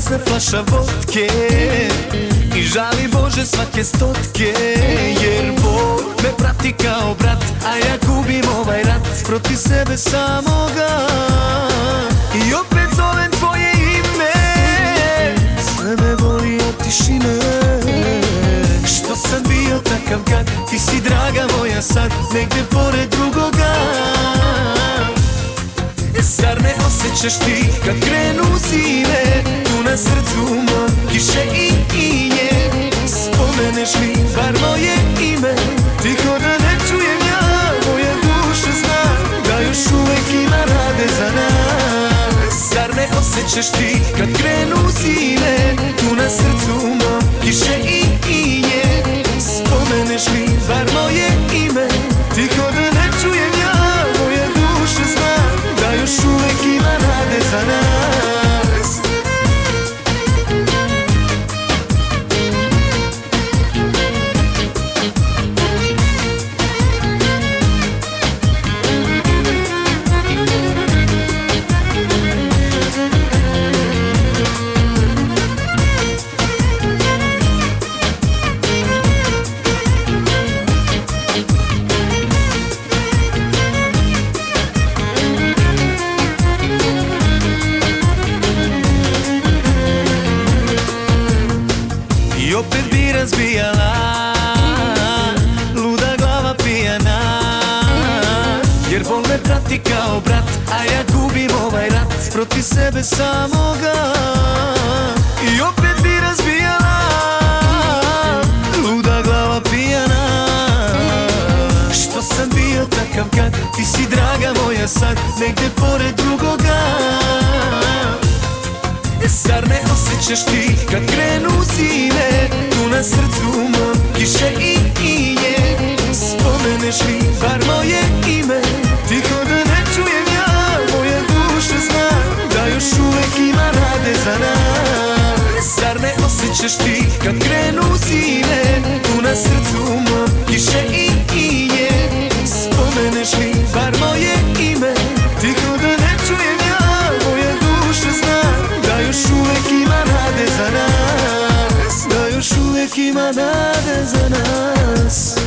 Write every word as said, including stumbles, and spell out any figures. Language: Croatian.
prazna flaša vodke i žali Bože svake stotke, jer Bog me prati kao brat, a ja gubim ovaj rat protiv sebe samoga. I opet zovem tvoje ime, sve me boli od tišine. Što sam bio takav gad, ti si draga moja sad, negde pored drugoga. Zar ne osjećaš ti kad krenu zime, tu na srcu mom kiše i inje? Spomeneš li bar moje ime, tiho da ne čujem ja, moja duša zna da još uvek ima nade za nas. Zar ne osjećaš ti kad krenu zime, tu na srcu mom kiše i inje? Spomeneš li bar moje ime, tiho da ne čujem ja, moja duša zna da još uvek ima nade za nas. I opet bi razbijala, luda glava pijana, jer bol me prati kao brat, a ja gubim ovaj rat protiv sebe samoga. I opet bi razbijala, luda glava pijana. Što sam bio takav gad, ti si draga moja sad, negde pored drugoga. Zar ne osjećaš ti kad krenu zime, tu na srcu mom kiše i inje? Spomeneš li bar moje ime, tiho da ne čujem ja, moja duša zna da još uvek ima nade za nas. Zar ne osjećaš ti kad krenu zime, tu na srcu mom kiše i inje? Spomeneš li bar moje ime, tiho da ne čujem ja, moja duša zna da još uvek ima nade za nas, da još uvek ima nade za nas.